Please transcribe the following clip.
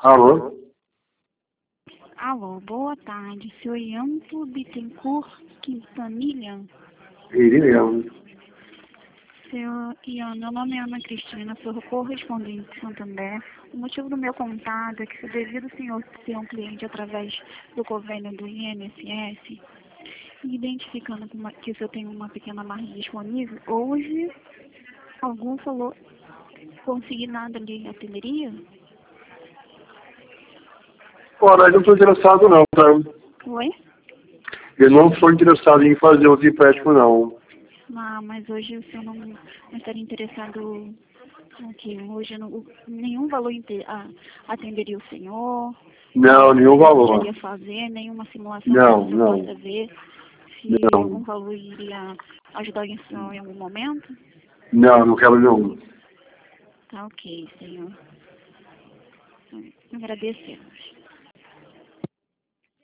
Alô? Alô, boa tarde. Senhor Ianto Bittencourt Quintanilha? Ele mesmo. Senhor Ian, meu nome é Ana Cristina, sou correspondente de Santander. O motivo do meu contato é que, devido ao senhor ser um cliente através do convênio do INSS, identificando que o senhor tem uma pequena margem disponível, hoje algum falou consignado ali atenderia? Olha, eu não estou interessado não, tá? Oi? Eu não sou interessado em fazer outro empréstimo não. Ah, mas hoje o senhor não estaria interessado no que? Hoje nenhum valor atenderia o senhor? Não, nenhum valor. Precisaria fazer nenhuma simulação para que o senhor Não. possa ver se algum Não. valor iria ajudar o senhor em algum momento? Não quero nenhum. Tá ok, senhor. Agradecemos.